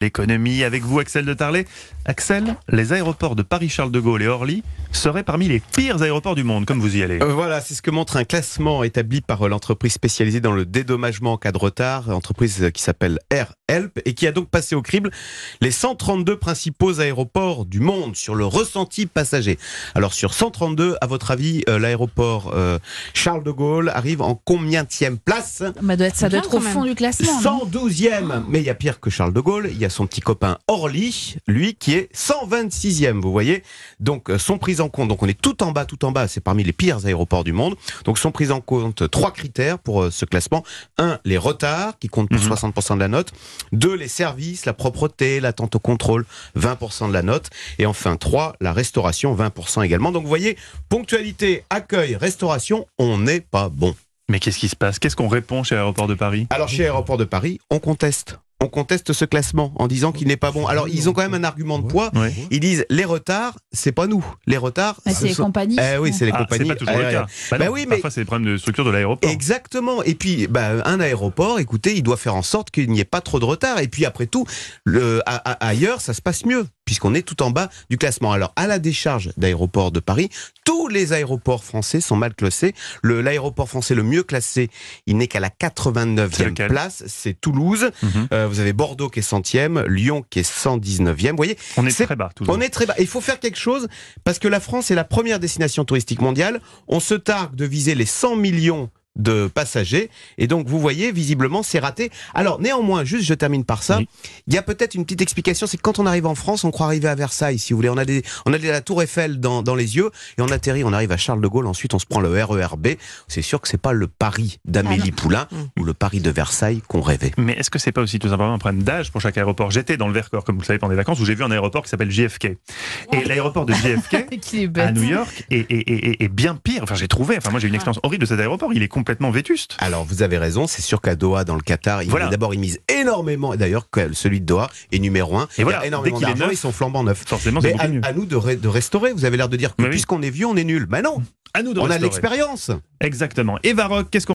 L'économie avec vous, Axel de Tarlet. Axel, les aéroports de Paris-Charles de Gaulle et Orly seraient parmi les pires aéroports du monde, comme vous y allez. Voilà, c'est ce que montre un classement établi par l'entreprise spécialisée dans le dédommagement en cas de retard, entreprise qui s'appelle AirHelp et qui a donc passé au crible les 132 principaux aéroports du monde sur le ressenti passager. Alors sur 132, à votre avis, l'aéroport Charles de Gaulle arrive en combienième place? Ça doit être au fond du classement. 112e. Mais il y a pire que Charles de Gaulle, il y a son petit copain Orly, lui qui est 126e, vous voyez. Donc sont pris en compte, donc on est tout en bas, c'est parmi les pires aéroports du monde. Donc sont pris en compte 3 critères pour ce classement. 1, les retards, qui comptent pour 60% de la note. 2, les services, la propreté, l'attente au contrôle, 20% de la note. Et enfin 3, la restauration, 20% également. Donc vous voyez, ponctualité, accueil, restauration, on n'est pas bon. Mais qu'est-ce qui se passe? Qu'est-ce qu'on répond chez Aéroports de Paris? Alors chez Aéroports de Paris, on conteste ce classement en disant qu'il n'est pas bon. Alors ils ont quand même un argument de poids. Oui. Ils disent les retards, c'est pas nous. Les retards, C'est les compagnies. Oui, c'est les compagnies. C'est pas toujours le cas. Oui, mais parfois c'est des problèmes de structure de l'aéroport. Exactement. Et puis un aéroport, écoutez, il doit faire en sorte qu'il n'y ait pas trop de retard. Et puis après tout, ailleurs, ça se passe mieux puisqu'on est tout en bas du classement. Alors à la décharge d'Aéroports de Paris, tous les aéroports français sont mal classés. L'aéroport français le mieux classé, il n'est qu'à la 89e place, c'est Toulouse. Vous avez Bordeaux qui est 100e, Lyon qui est 119e. Vous voyez, on est très bas. On est très bas. Il faut faire quelque chose parce que la France est la première destination touristique mondiale. On se targue de viser les 100 millions de passagers et donc vous voyez visiblement c'est raté. Alors néanmoins, juste je termine par ça, il y a peut-être une petite explication, c'est que quand on arrive en France, on croit arriver à Versailles si vous voulez, on a la tour Eiffel dans les yeux et on atterrit, on arrive à Charles de Gaulle, ensuite on se prend le RER B. C'est sûr que c'est pas le Paris d'Amélie Poulain ou le Paris de Versailles qu'on rêvait. Mais est-ce que c'est pas aussi tout simplement un problème d'âge pour chaque aéroport? J'étais dans le Vercors, comme vous le savez, pendant les vacances, où j'ai vu un aéroport qui s'appelle JFK. Et l'aéroport de JFK à New York est bien pire. Enfin, j'ai trouvé. Enfin, moi, j'ai eu une expérience horrible de cet aéroport. Il est complètement vétuste. Alors, vous avez raison. C'est sûr qu'à Doha, dans le Qatar, d'abord, ils misent énormément. D'ailleurs, celui de Doha est numéro 1. Et voilà, il y a énormément d'argent, ils sont flambant neufs. Forcément, mais à nous de restaurer. Vous avez l'air de dire que puisqu'on est vieux, on est nul. Mais non. À nous de restaurer. On a de l'expérience. Exactement. Eva Rock, qu'est-ce qu'on